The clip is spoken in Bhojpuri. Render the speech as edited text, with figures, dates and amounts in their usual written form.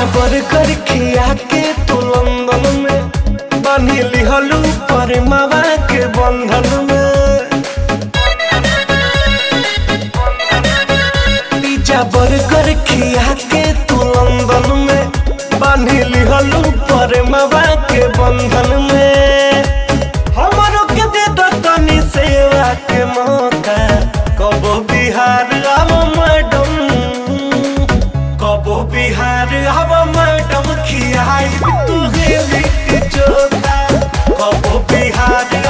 बर्गर खिया के तू लंदन में बांधी लिहलू पर मावा के बंधन में। पिज्जा बर्गर खिया के तू लंदन में बांधी लिहलू पर मावा के बंधन में। हमरो के दे दो तनी सेवा के मौका, कबो बिहार आवो मैडम, कबो बिहार आवो मैडम, खियाई तू लिट्टी चोखा, कबो बिहार